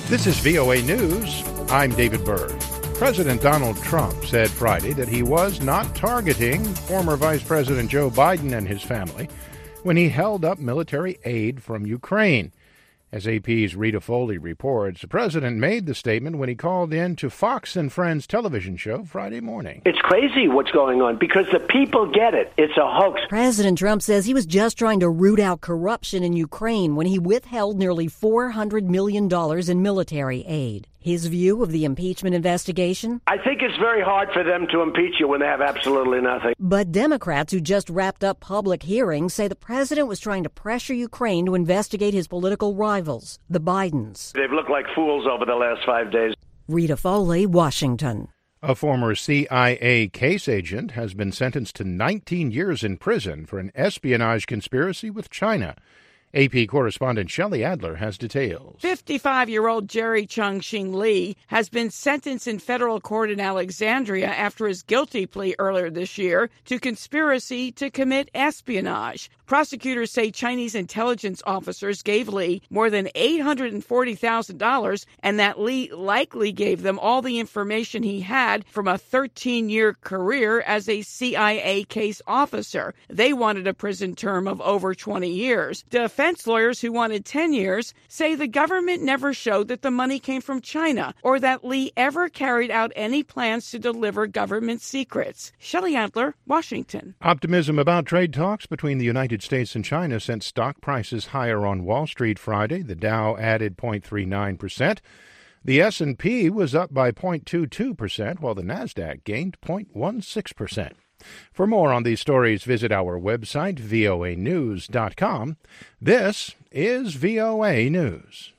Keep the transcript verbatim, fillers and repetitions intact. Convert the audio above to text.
This is V O A News. I'm David Byrd. President Donald Trump said Friday that he was not targeting former Vice President Joe Biden and his family when he held up military aid from Ukraine. As A P's Rita Foley reports, the president made the statement when he called in to Fox and Friends television show Friday morning. It's crazy what's going on because the people get it. It's a hoax. President Trump says he was just trying to root out corruption in Ukraine when he withheld nearly four hundred million dollars in military aid. His view of the impeachment investigation? I think it's very hard for them to impeach you when they have absolutely nothing. But Democrats who just wrapped up public hearings say the president was trying to pressure Ukraine to investigate his political rivals, the Bidens. They've looked like fools over the last five days. Rita Foley, Washington. A former C I A case agent has been sentenced to nineteen years in prison for an espionage conspiracy with China. A P correspondent Shelley Adler has details. fifty-five-year-old Jerry Chung-Shing Lee has been sentenced in federal court in Alexandria after his guilty plea earlier this year to conspiracy to commit espionage. Prosecutors say Chinese intelligence officers gave Lee more than eight hundred forty thousand dollars and that Lee likely gave them all the information he had from a thirteen-year career as a C I A case officer. They wanted a prison term of over twenty years. Defense lawyers who wanted ten years say the government never showed that the money came from China or that Lee ever carried out any plans to deliver government secrets. Shelley Adler, Washington. Optimism about trade talks between the United States and China sent stock prices higher on Wall Street Friday. The Dow added zero point three nine percent. The S and P was up by zero point two two percent, while the Nasdaq gained zero point one six percent. For more on these stories, visit our website, V O A news dot com. This is V O A News.